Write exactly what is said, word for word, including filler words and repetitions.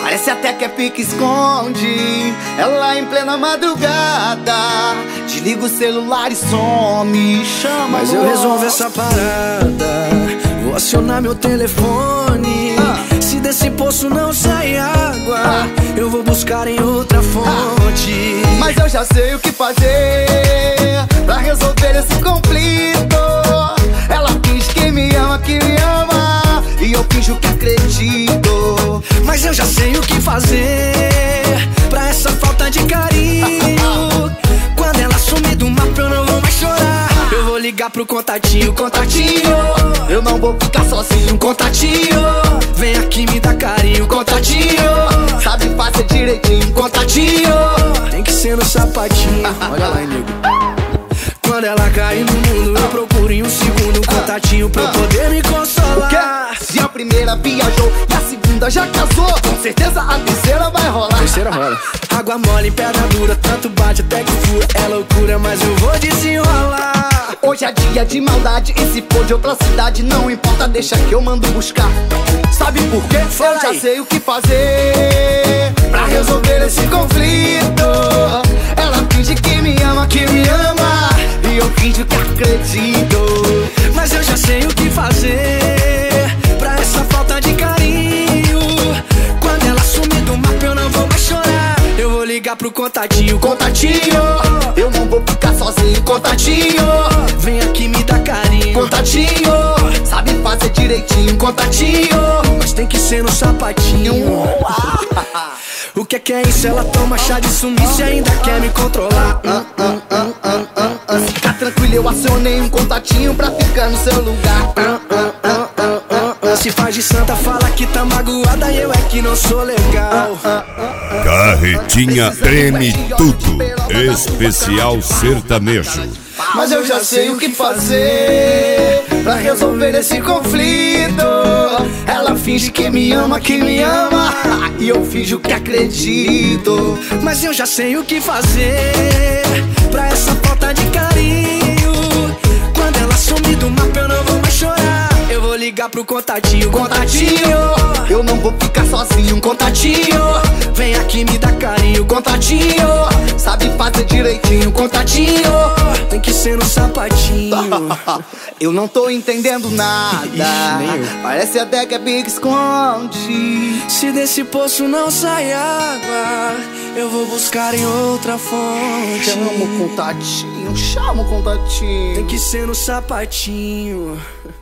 Parece até que é pique-esconde. Ela em plena madrugada desliga o celular e some. Chama, mas eu resolvo essa parada. Vou acionar meu telefone. ah. Se desse poço não sai água, ah. eu vou buscar em outra fonte. ah. Mas eu já sei o que fazer pra resolver esse conflito. Ela finge que me ama, que me ama, e eu finjo que acredito. Mas eu já sei o que fazer pra essa falta de carinho. Quando ela sumir do mapa eu não vou mais chorar. Eu vou ligar pro contatinho, contatinho. Eu não vou ficar sozinho, contatinho. Vem aqui me dá carinho, contatinho. Sabe fazer direitinho, contatinho. Tem que ser no sapatinho. Olha lá, hein, nego. Quando ela cair no mundo eu procuro em um segundo um contatinho pra eu poder me consolar. Se a primeira viajou e a segunda já casou, com certeza a terceira vai rolar. Terceira rola. Água mole em pedra dura, tanto bate até que fura. É loucura, mas eu vou desenrolar. Hoje é dia de maldade e se for de outra cidade não importa, deixa que eu mando buscar. Sabe por quê? Fala eu já aí. sei o que fazer pra resolver esse conflito. Ela finge que me ama, que me ama, e eu finjo que acredito. Mas eu já sei o que fazer pra essa falta de carinho. Quando ela sumir do mapa eu não vou mais chorar. Eu vou ligar pro contatinho, contatinho. Eu não vou ficar sozinho, contatinho. Vem aqui me dá carinho, contatinho. Sabe fazer direitinho, contatinho. Mas tem que ser no sapatinho. O que é que é isso? Ela toma chá de sumiço e ainda quer me controlar. ah, ah, ah, ah, ah, ah. Fica tranquilo, eu acionei um contatinho pra ficar no seu lugar. ah, ah, ah, ah, ah, ah. Se faz de santa, fala que tá magoada e eu é que não sou legal. ah, ah, ah, Carretinha treme tudo, especial sertanejo. Mas eu já sei o que fazer pra resolver esse conflito. Ela finge que me ama, que me ama, e eu finjo que acredito. Mas eu já sei o que fazer pra essa falta de carinho. Quando ela sumir do mapa eu não vou mais chorar. Eu vou ligar pro contatinho, contatinho. Eu não vou ficar sozinho, contatinho. Vem aqui me dá carinho, contatinho. Sabe fazer direitinho, contatinho. Tem que ser no sapatinho. Eu não tô entendendo nada. Ixi, parece até que é pique-esconde. Se desse poço não sai água, eu vou buscar em outra fonte. Chama o contatinho, chama o contatinho. Tem que ser no sapatinho.